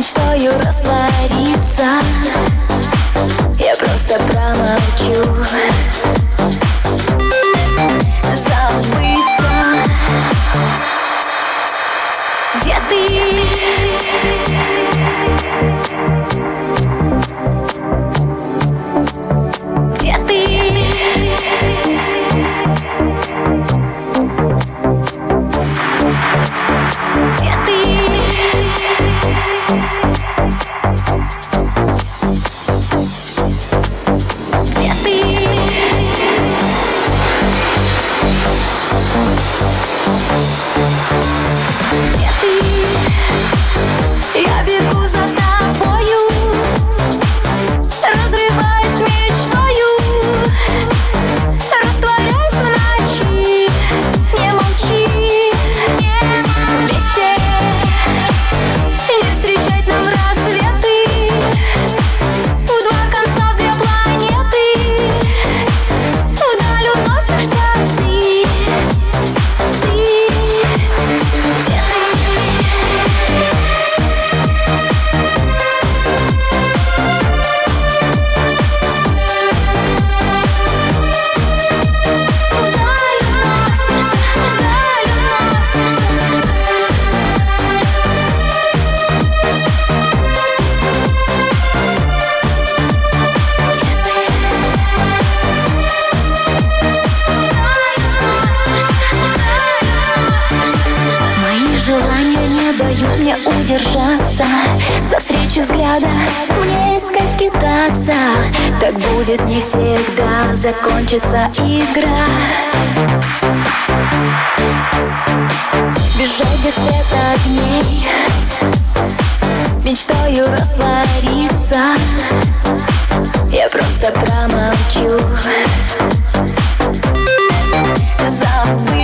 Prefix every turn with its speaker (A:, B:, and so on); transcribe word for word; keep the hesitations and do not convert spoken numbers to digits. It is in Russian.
A: мечтаю раствориться. Я просто промолчу. Забыться. Где ты? Где ты? Где ты? Где ты? Где ты? Я бегу за тобою, разрываясь мечтою, растворяюсь в ночи. Не молчи, вместе не встречать нам рассветы. В два конца, в две планеты, вдаль уносишься ты. Ты, где вдаль уносишься, вдаль уносишься. Мои желания не дают мне удержаться. За встречи взгляда мне искать скитаться. Так будет не всегда, закончится игра. Бежать без света огней, мечтаю раствориться. Я просто промолчу. Забыть.